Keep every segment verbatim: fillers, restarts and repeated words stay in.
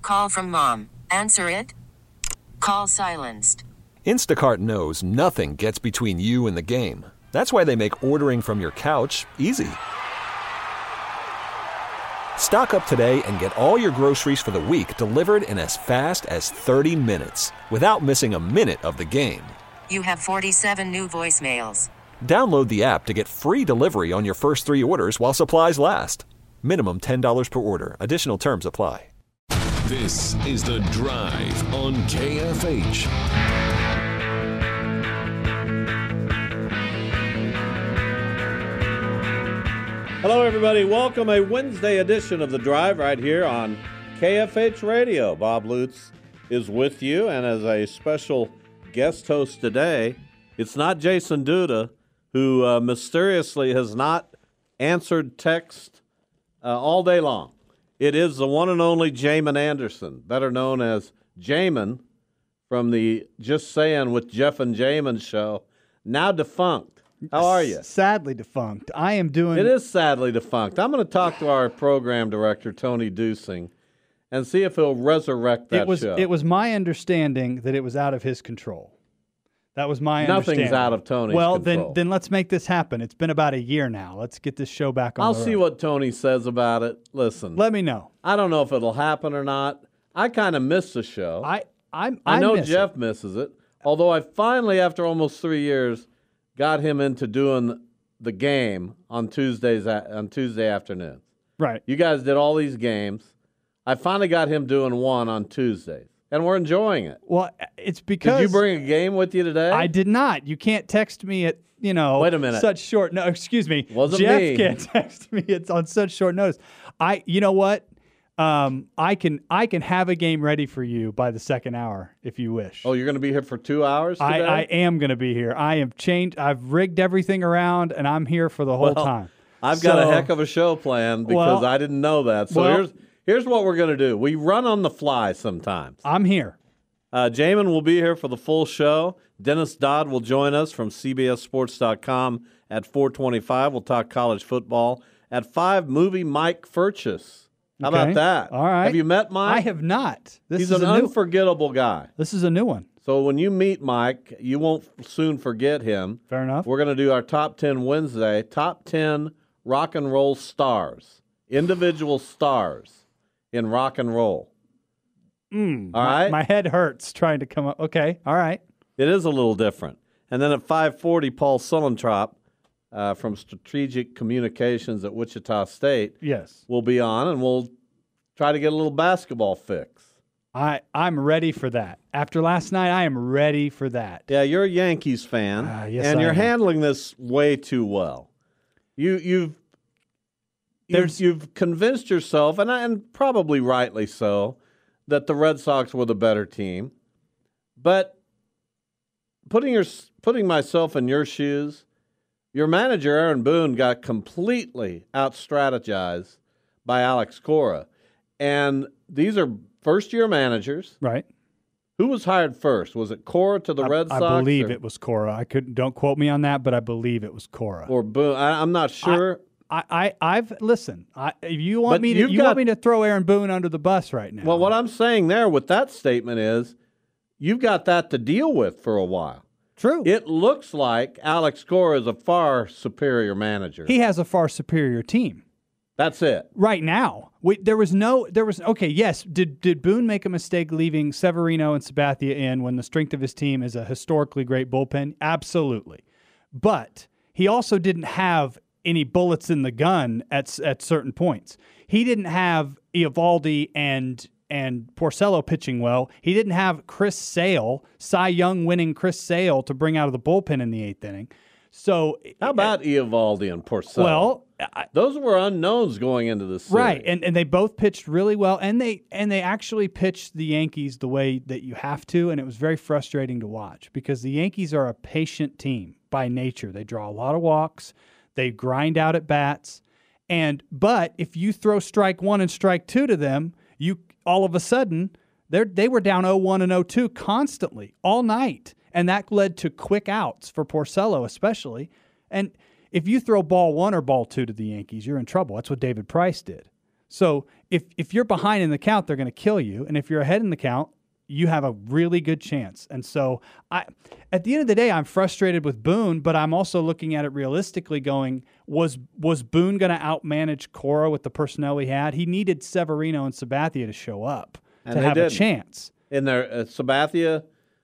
Call from mom. Answer it. Call silenced. Instacart knows nothing gets between you and the game. That's why they make ordering from your couch easy. Stock up today and get all your groceries for the week delivered in as fast as thirty minutes without missing a minute of the game. You have forty-seven new voicemails. Download the app to get free delivery on your first three orders while supplies last. Minimum ten dollars per order. Additional terms apply. This is The Drive on K F H. Hello, everybody. Welcome a Wednesday edition of The Drive right here on K F H Radio. Bob Lutz is with you, and as a special guest host today, it's not Jason Duda, who uh, mysteriously has not answered text uh, all day long. It is the one and only Jamin Anderson, better known as Jamin from the Just Saying with Jeff and Jamin show, now defunct. How are you? Sadly defunct. I am doing... It is sadly defunct. I'm going to talk to our program director, Tony Dusing, and see if he'll resurrect that it was, show. It was my understanding that it was out of his control. That was my Nothing's understanding. Nothing's out of Tony's well, control. Well, then, then let's make this happen. It's been about a year now. Let's get this show back on I'll the road. see what Tony says about it. Listen. Let me know. I don't know if it'll happen or not. I kind of miss the show. I I'm, I, I know miss Jeff it. misses it, although I finally, after almost three years, got him into doing the game on Tuesdays on Tuesday afternoons. Right. You guys did all these games. I finally got him doing one on Tuesdays, and we're enjoying it. Well, it's because... Did you bring a game with you today? I did not. You can't text me at, you know... Wait a minute. Such short... No, excuse me. Wasn't Jeff me. can't text me. It's on such short notice. I... You know what? Um, I can I can have a game ready for you by the second hour if you wish. Oh, you're going to be here for two hours today? I, I am going to be here. I have changed. I've rigged everything around, and I'm here for the whole well, time. I've got so, a heck of a show planned because well, I didn't know that. So well, here's here's what we're going to do. We run on the fly sometimes. I'm here. Uh, Jamin will be here for the full show. Dennis Dodd will join us from C B S Sports dot com at four twenty-five. We'll talk college football. At five, movie Mike Furchess. How okay. about that? All right. Have you met Mike? I have not. This He's is an a new, unforgettable guy. This is a new one. So when you meet Mike, you won't soon forget him. Fair enough. We're going to do our Top ten Wednesday, Top ten Rock and Roll Stars, individual stars in rock and roll. Mm, all my, right? My head hurts trying to come up. Okay, all right. It is a little different. And then at five forty, Paul Sulentrop uh, from Strategic Communications at Wichita State yes. will be on, and we'll try to get a little basketball fix. I, I'm ready for that. After last night, I am ready for that. Yeah, you're a Yankees fan, uh, yes, and I you're am. handling this way too well. You, you've There's, you've, you've convinced yourself, and, and probably rightly so, that the Red Sox were the better team. But putting your putting myself in your shoes, your manager, Aaron Boone, got completely out-strategized by Alex Cora. And these are first-year managers. Right. Who was hired first? Was it Cora to the I, Red Sox? I believe or, it was Cora. I couldn't. Don't quote me on that, but I believe it was Cora. Or Boone. I, I'm not sure. I, I, I've listen. I, if you want But me to, you've you got- want me to throw Aaron Boone under the bus right now. Well, what I'm saying there with that statement is you've got that to deal with for a while. True. It looks like Alex Cora is a far superior manager. He has a far superior team. That's it. Right now, we, there was no, there was okay. Yes, did did Boone make a mistake leaving Severino and Sabathia in when the strength of his team is a historically great bullpen? Absolutely, but he also didn't have any bullets in the gun at at certain points. He didn't have Eovaldi and and Porcello pitching well. He didn't have Chris Sale, Cy Young winning Chris Sale to bring out of the bullpen in the eighth inning. So How about Eovaldi and Porcello? well, I, those were unknowns going into the series. right, and and they both pitched really well, and they and they actually pitched the Yankees the way that you have to, and it was very frustrating to watch because the Yankees are a patient team by nature. They draw a lot of walks, they grind out at bats, and but if you throw strike one and strike two to them, you all of a sudden they they were down oh one and oh two constantly all night, and that led to quick outs for Porcello especially, and if you throw ball one or ball two to the Yankees, you're in trouble. That's what David Price did. So if if you're behind in the count, they're going to kill you, and if you're ahead in the count, you have a really good chance. And so I, at the end of the day, I'm frustrated with Boone, but I'm also looking at it realistically going, was was Boone going to outmanage Cora with the personnel he had? He needed Severino and Sabathia to show up And to they have didn't. a chance. In there, uh, Sabathia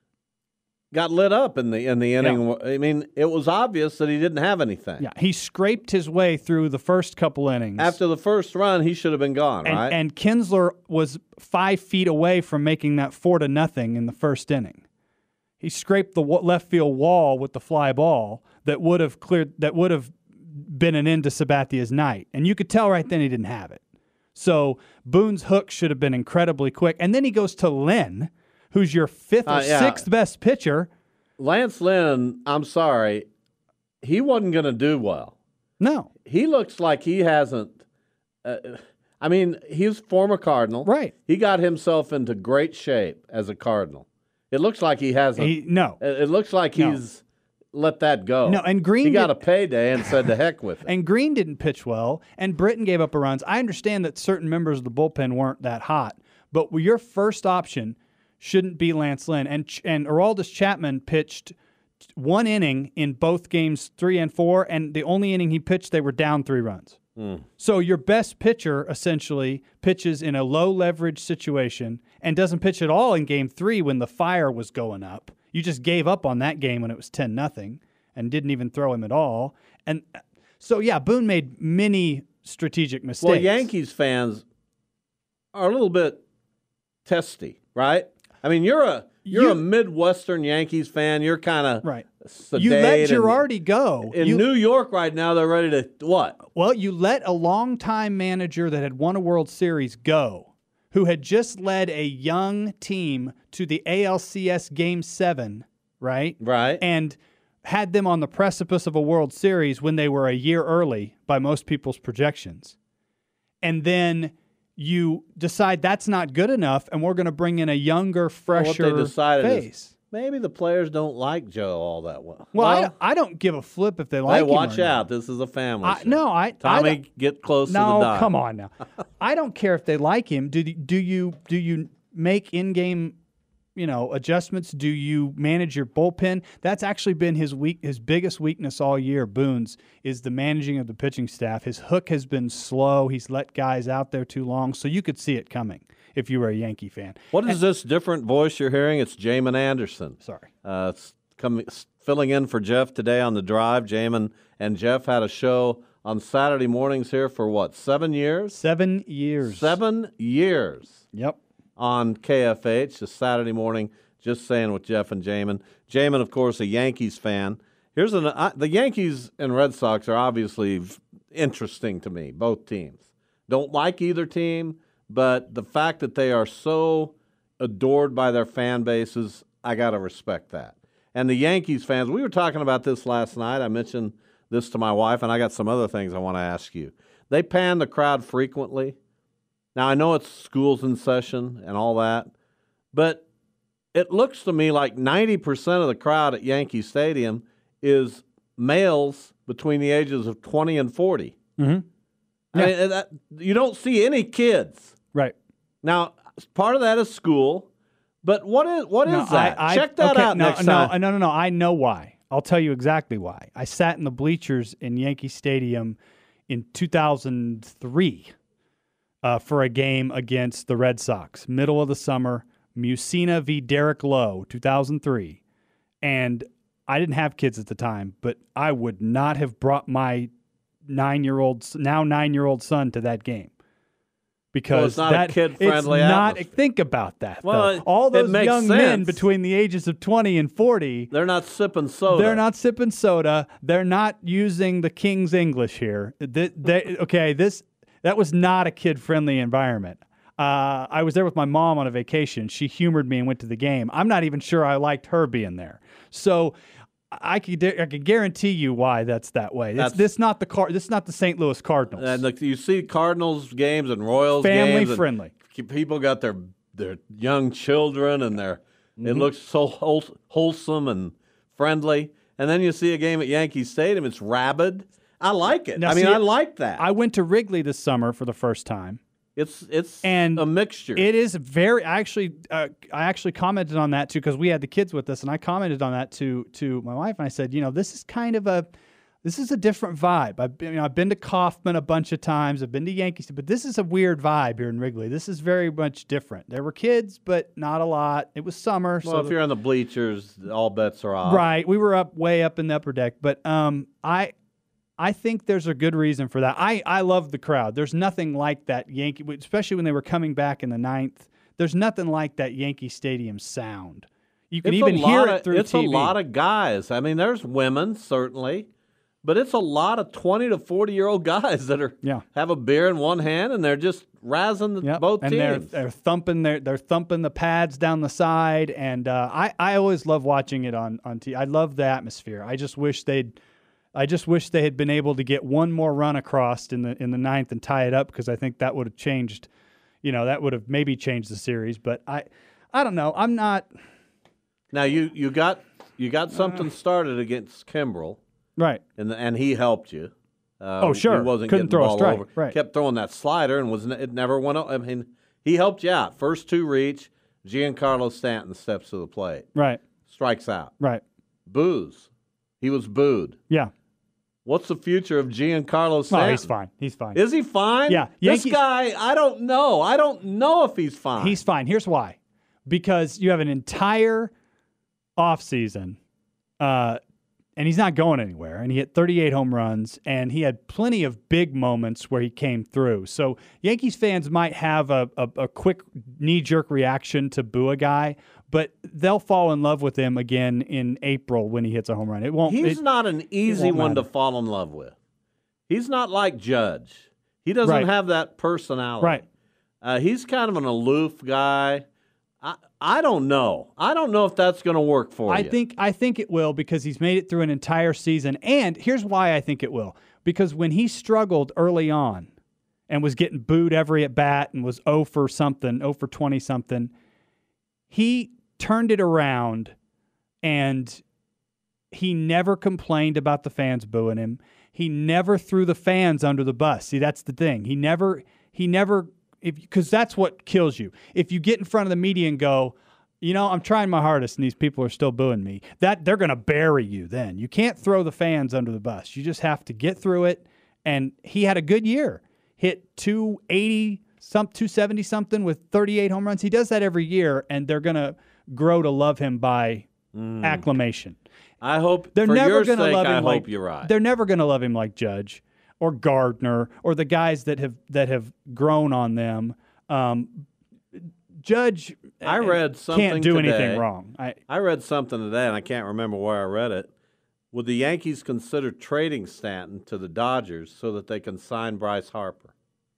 got lit up in the in the inning. Yeah. I mean, it was obvious that he didn't have anything. Yeah, he scraped his way through the first couple innings. After the first run, he should have been gone, and, right? and Kinsler was five feet away from making that four to nothing in the first inning. He scraped the wa- left field wall with the fly ball that would have cleared. That would have been an end to Sabathia's night, and you could tell right then he didn't have it. So Boone's hook should have been incredibly quick, and then he goes to Lynn, who's your fifth or Uh, yeah. sixth best pitcher. Lance Lynn, I'm sorry, he wasn't going to do well. No, He looks like he hasn't. Uh, I mean, he was former Cardinal. Right. He got himself into great shape as a Cardinal. It looks like he hasn't. he no. it it looks like No. he's let that go. No, and Green He got did- a payday and said to heck with it. And Green didn't pitch well, and Britton gave up a runs. I understand that certain members of the bullpen weren't that hot, but your first option shouldn't be Lance Lynn. And Ch- and Aroldis Chapman pitched one inning in both games three and four, and the only inning he pitched, they were down three runs. So your best pitcher essentially pitches in a low leverage situation and doesn't pitch at all in game three when the fire was going up. You just gave up on that game when it was ten nothing and didn't even throw him at all. And so, yeah, Boone made many strategic mistakes. Well, Yankees fans are a little bit testy, right? I mean, you're a you're You- a Midwestern Yankees fan. You're kind of Right. sedate. You let and- Girardi go. In You- New York right now, they're ready to what? Well, you let a longtime manager that had won a World Series go, who had just led a young team to the A L C S Game seven, right? Right. And had them on the precipice of a World Series when they were a year early by most people's projections. And then you decide that's not good enough, and we're going to bring in a younger, Well, fresher what they decided face. is maybe the players don't like Joe all that well. well, I, I don't give a flip if they like hey, him or watch not. out! This is a family. I, show. no, I I Tommy, don't- get close to the No, dial. come on now. I don't care if they like him. Do do you do you make in-game, you know, adjustments? Do you manage your bullpen? That's actually been his weak his biggest weakness all year. Boone's is the managing of the pitching staff. His hook has been slow. He's let guys out there too long, so you could see it coming if you were a Yankee fan. What is this different voice you're hearing? It's Jamin Anderson. Sorry. Uh, it's coming, filling in for Jeff today on the drive. Jamin and Jeff had a show on Saturday mornings here for what, seven years? Seven years. Seven years Yep. on K F H, just Saturday morning, just saying with Jeff and Jamin. Jamin, of course, a Yankees fan. Here's an, uh, the Yankees and Red Sox are obviously v- interesting to me, both teams. Don't like either team, but the fact that they are so adored by their fan bases, I got to respect that. And the Yankees fans, we were talking about this last night. I mentioned this to my wife, and I got some other things I want to ask you. They pan the crowd frequently. Now, I know it's schools in session and all that, but it looks to me like ninety percent of the crowd at Yankee Stadium is males between the ages of twenty and forty. Mm-hmm. I mean, that, you don't see any kids. Right. Now, part of that is school, but what is what is No, that? I- I- Check that okay, out no, next no, time. No, no, no. I know why. I'll tell you exactly why. I sat in the bleachers in Yankee Stadium in two thousand three uh, for a game against the Red Sox, middle of the summer, Musina v. Derek Lowe, two thousand three. And I didn't have kids at the time, but I would not have brought my nine-year-old, now nine-year-old son to that game. Because it's not a that, kid-friendly it's not. atmosphere. Think about that. Well, though. it- all it those makes young men sense. between the ages of twenty and forty, They're not sipping soda. they're not sipping soda. They're not using the King's English here. Th- they- okay, this that was not a kid-friendly environment. Uh, I was there with my mom on a vacation. She humored me and went to the game. I'm not even sure I liked her being there. So I could I could guarantee you why that's that way. It's, That's- this not the car. This is not the Saint Louis Cardinals. And look, you see Cardinals games and Royals Family games. and friendly. People got their their young children, and their Mm-hmm. it looks so whole, wholesome and friendly. And then you see a game at Yankee Stadium, it's rabid. I like it. Now, I mean, see, I like that. I went to Wrigley this summer for the first time, It's it's And a mixture. It is very. I actually, uh, I actually commented on that too because we had the kids with us, and I commented on that to to my wife, and I said, you know, this is kind of a, this is a different vibe. I've been, you know, I've been to Kauffman a bunch of times. I've been to Yankees, but this is a weird vibe here in Wrigley. This is very much different. There were kids, but not a lot. It was summer, well, so if you're on the bleachers, all bets are off. right. We were up way up in the upper deck, but um, I. I think there's a good reason for that. I, I love the crowd. There's nothing like that Yankee, especially when they were coming back in the ninth. There's nothing like that Yankee Stadium sound. You can It's even a hear lot it of, through It's T V. a lot of guys. I mean, there's women, certainly, but it's a lot of twenty to forty-year-old guys that are Yeah. have a beer in one hand, and they're just razzing the, Yep. both and teams. they're they're thumping their they're thumping the pads down the side, and uh, I I always love watching it on on T V. I love the atmosphere. I just wish they'd. I just wish they had been able to get one more run across in the in the ninth and tie it up because I think that would have changed, you know, that would have maybe changed the series. But I, I don't know. I'm not Now you you got you got something started against Kimbrel, right. and the, and he helped you. Uh, Oh, sure. He wasn't Couldn't getting throw a the ball strike, over. right. Kept throwing that slider and was it never went. o- I mean, he helped you out. First two reach, Giancarlo Stanton steps to the plate, Right. strikes out, Right. boos. He was booed. Yeah. What's the future of Giancarlo Oh, Stanton? he's fine. He's fine. Is he fine? Yeah, This Yankees- guy, I don't know. I don't know if he's fine. He's fine. Here's why. Because you have an entire offseason, uh, and he's not going anywhere. And he hit thirty-eight home runs, and he had plenty of big moments where he came through. So Yankees fans might have a, a, a quick knee-jerk reaction to boo a guy, but they'll fall in love with him again in April when he hits a home run. It won't. He's it- not an easy won't one to matter. fall in love with. He's not like Judge. He doesn't Right. have that personality. Right. Uh, he's kind of an aloof guy. I I don't know. I don't know if that's going to work for I you. think I think it will because he's made it through an entire season. And here's why I think it will. Because when he struggled early on and was getting booed every at bat and was oh for something, oh for twenty something, he turned it around and he never complained about the fans booing him. He never threw the fans under the bus. See, that's the thing. He never he never if because that's what kills you. If you get in front of the media and go, you know, I'm trying my hardest and these people are still booing me, that they're going to bury you then. You can't throw the fans under the bus. You just have to get through it. And he had a good year. Hit two eighty, some two seventy something with thirty-eight home runs. He does that every year, and they're going to grow to love him by acclamation. I hope They're for never your going to sake, love him I like hope you're right. They're never going to love him like Judge or Gardner or the guys that have that have grown on them. Um, Judge, I read something can't do today. anything wrong. I, I read something today, and I can't remember where I read it. Would the Yankees consider trading Stanton to the Dodgers so that they can sign Bryce Harper?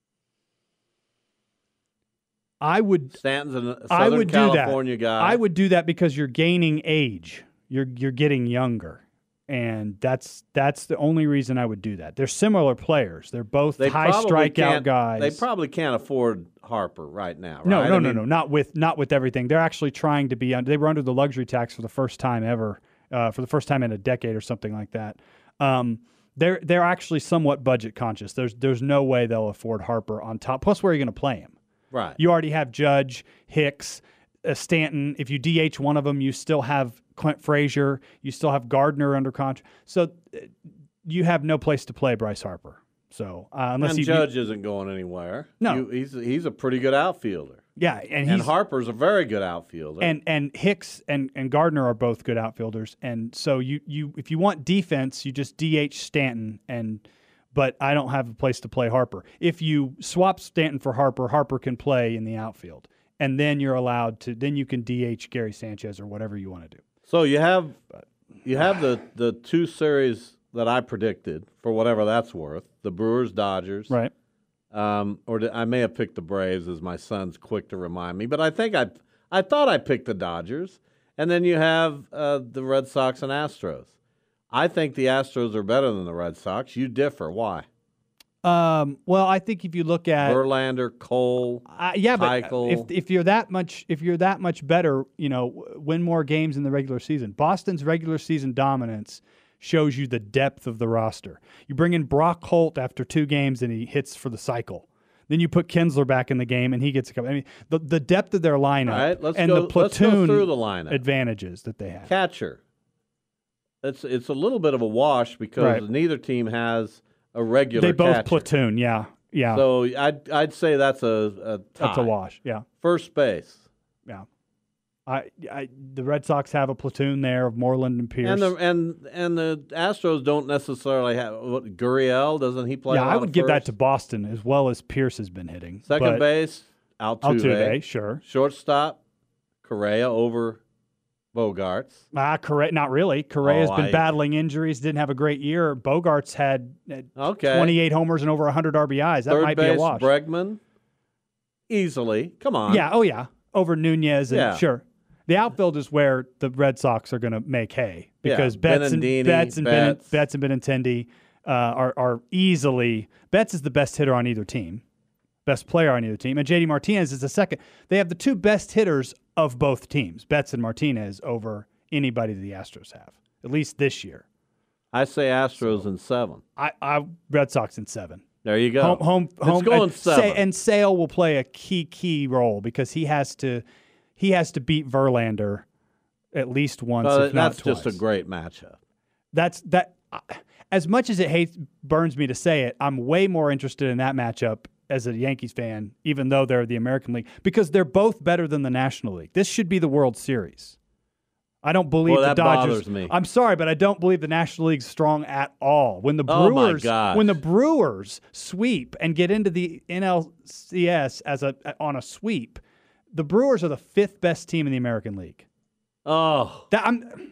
I would. Stanton's a Southern I would California do that. guy. I would do that because you're gaining age. You're you're getting younger, and that's that's the only reason I would do that. They're similar players. They're both They high probably strikeout can't- guys. They probably can't afford Harper right now. Right? No, no, I no, mean, no, not with not with everything. They're actually trying to be under. They were under the luxury tax for the first time ever, uh, for the first time in a decade or something like that. Um, they're they're actually somewhat budget conscious. There's there's no way they'll afford Harper on top. Plus, where are you going to play him? Right. You already have Judge, Hicks, uh, Stanton. If you D H one of them, you still have Clint Frazier. You still have Gardner under contract. So uh, you have no place to play Bryce Harper. So uh, unless and you, Judge isn't going anywhere. No. You, he's he's a pretty good outfielder, yeah, and and he's Harper's a very good outfielder. and and Hicks and, and Gardner are both good outfielders. And so you you if you want defense, you just D H Stanton and. But I don't have a place to play Harper. If you swap Stanton for Harper, Harper can play in the outfield, and then you're allowed to. Then you can D H Gary Sanchez or whatever you want to do. So you have you have the, the two series that I predicted for whatever that's worth, the Brewers Dodgers, Right. Um, or did, I may have picked the Braves, as my son's quick to remind me, but I think I I thought I picked the Dodgers, and then you have uh, the Red Sox and Astros. I think the Astros are better than the Red Sox. You differ. Why? Um, well, I think if you look at Verlander, Cole, Uh, yeah, but Keuchel. if if you're that much if you're that much better, you know, w- win more games in the regular season. Boston's regular season dominance shows you the depth of the roster. You bring in Brock Holt after two games and he hits for the cycle. Then you put Kinsler back in the game, and he gets a couple. I mean, the, the depth of their lineup All right, let's and go, the platoon let's go through the lineup. advantages that they have. Catcher. It's it's a little bit of a wash because Right. neither team has a regular They both catcher. platoon, yeah, yeah. So I'd I'd say that's a, a tie. That's a wash, yeah, First base. yeah. I, I, the Red Sox have a platoon there of Moreland and Pierce. And the and and the Astros don't necessarily have what, Gurriel, doesn't he play? yeah, a lot I of would give that first? to Boston as well as Pierce has been hitting. Second But base, Altuve. Altuve, sure. Shortstop, Correa over Bogarts. Ah, Correa, not really. Correa's Oh, been I- battling injuries, didn't have a great year. Bogarts had uh, Okay. twenty-eight homers and over one hundred R B Is. That Third might base, be a wash. Bregman. Easily. Come on. Yeah, oh yeah, over Nunez and Yeah. sure. The outfield is where the Red Sox are going to make hay because Yeah, Betts and Benintendi, Betts and Ben, Betts. Betts and Benintendi uh, are are easily Betts is the best hitter on either team, best player on either team, and J D Martinez is the second. They have the two best hitters of both teams, Betts and Martinez, over anybody the Astros have, at least this year. I say Astros in seven. I, I Red Sox in seven. There you go. Home, home, Let's home. go in and, seven. Sa- and Sale will play a key, key role because he has to, he has to beat Verlander at least once, Well, if not that's twice. just a great matchup. That's that. uh, As much as it hates burns me to say it, I'm way more interested in that matchup as a Yankees fan, even though they're the American League, because they're both better than the National League. This should be the World Series. I don't believe Well, the that Dodgers. bothers me. I'm sorry, but I don't believe the National League's strong at all. When the Oh, my Brewers, gosh. when the Brewers sweep and get into the N L C S as a on a sweep, the Brewers are the fifth best team in the American League. Oh, That I'm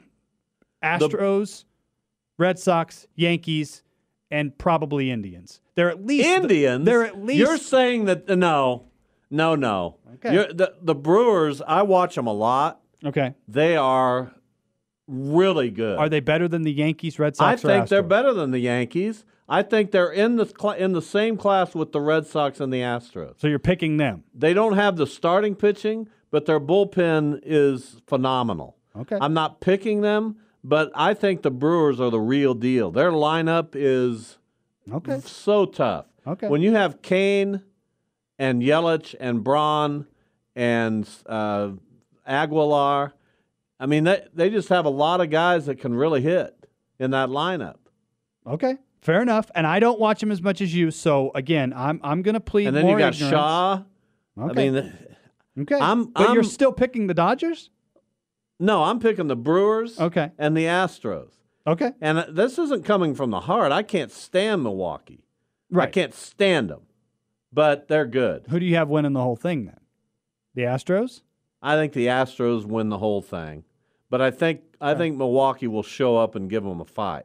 Astros, Red Sox, Yankees, and probably Indians. They're at least Indians. They're at least You're saying that no, no, no. Okay. You're, the the Brewers. I watch them a lot. okay. They are really good. Are they better than the Yankees, Red I Sox, or think they're Astros? better than the Yankees. I think they're in the cl- in the same class with the Red Sox and the Astros. So you're picking them. They don't have the starting pitching, but their bullpen is phenomenal. Okay. I'm not picking them, but I think the Brewers are the real deal. Their lineup is Okay. so tough. Okay. When you have Kane and Yelich and Braun and uh, Aguilar, I mean, they, they just have a lot of guys that can really hit in that lineup. Okay. Fair enough. And I don't watch them as much as you. So again, I'm I'm going to plead And then more you got ignorance. Shaw. Okay. I mean, okay. I'm- but you're I'm- still picking the Dodgers? no, I'm picking the Brewers Okay. and the Astros. Okay. And this isn't coming from the heart. I can't stand Milwaukee. I Right. can't stand them, but they're good. Who do you have winning the whole thing then? The Astros? I think the Astros win the whole thing, but I think I think Milwaukee will show up and give them a fight.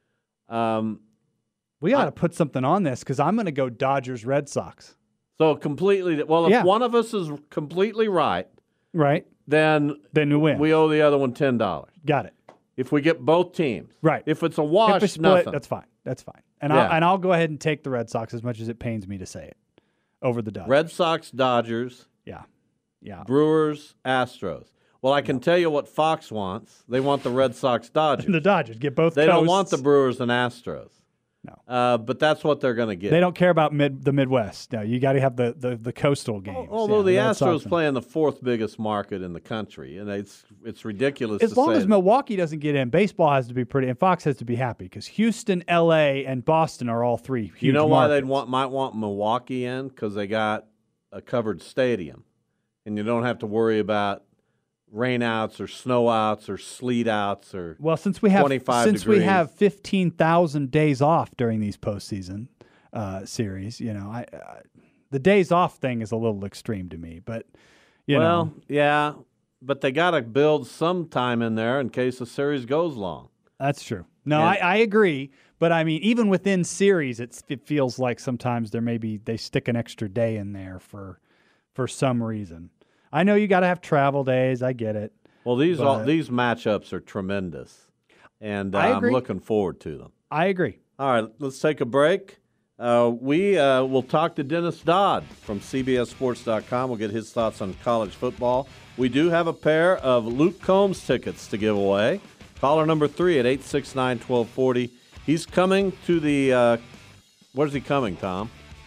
Um, We got to put something on this because I'm going to go Dodgers Red Sox. so completely. Well, if Yeah. one of us is completely right, Right? then Then you win. we owe the other one ten dollars. got it. If we get both teams, Right. If it's a wash, If it's split, nothing. that's fine. That's fine. And Yeah. I'll and I'll go ahead and take the Red Sox as much as it pains me to say it over the Dodgers. Red Sox, Dodgers, Yeah. Yeah. Brewers, Astros. Well, I can tell you what Fox wants. They want the Red Sox, Dodgers. The Dodgers get both They don't want the coasts. Brewers and Astros. No. Uh, but that's what they're going to get. They don't care about mid the Midwest. No, you got to have the, the, the coastal games. Although Yeah, the Red Sox Astros and- play in the fourth biggest market in the country, and it's it's ridiculous. As to long say as that. Milwaukee doesn't get in, baseball has to be pretty, and Fox has to be happy because Houston, L A, and Boston are all three huge you know why markets. they'd want might want Milwaukee in, because they got a covered stadium, and you don't have to worry about rainouts or snowouts or sleet outs or Well, since we have twenty-five since we degrees. have fifteen thousand days off during these postseason uh, series, you know, I uh, the days off thing is a little extreme to me, but you well, know, yeah, but they got to build some time in there in case the series goes long. that's true. No, And- I, I agree, but I mean, even within series, it's, it feels like sometimes there may be they stick an extra day in there for for some reason. I know you got to have travel days. I get it. Well, these all, But- these matchups are tremendous, and uh, I I'm agree. looking forward to them. I agree. All right, let's take a break. Uh, we uh, will talk to Dennis Dodd from C B S Sports dot com. We'll get his thoughts on college football. We do have a pair of Luke Combs tickets to give away. Caller number three at eight six nine, one two four zero. He's coming to the uh, – where's he coming, Tom?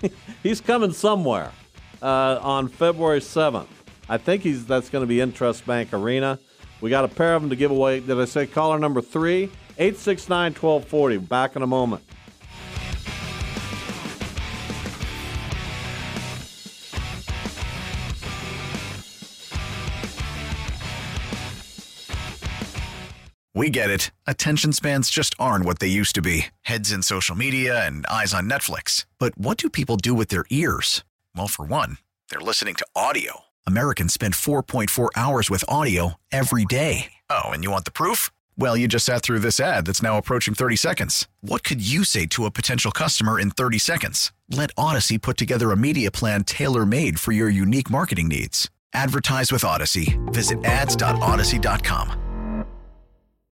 he's coming somewhere uh, on February seventh. I think he's that's going to be Intrust Bank Arena. We got a pair of them to give away. Did I say caller number three? eight six nine, one two four zero. Back in a moment. We get it. Attention spans just aren't what they used to be. Heads in social media and eyes on Netflix. But what do people do with their ears? Well, for one, they're listening to audio. Americans spend four point four hours with audio every day. Oh, and you want the proof? Well, you just sat through this ad that's now approaching thirty seconds. What could you say to a potential customer in thirty seconds? Let Odyssey put together a media plan tailor-made for your unique marketing needs. Advertise with Odyssey. Visit ads dot odyssey dot com.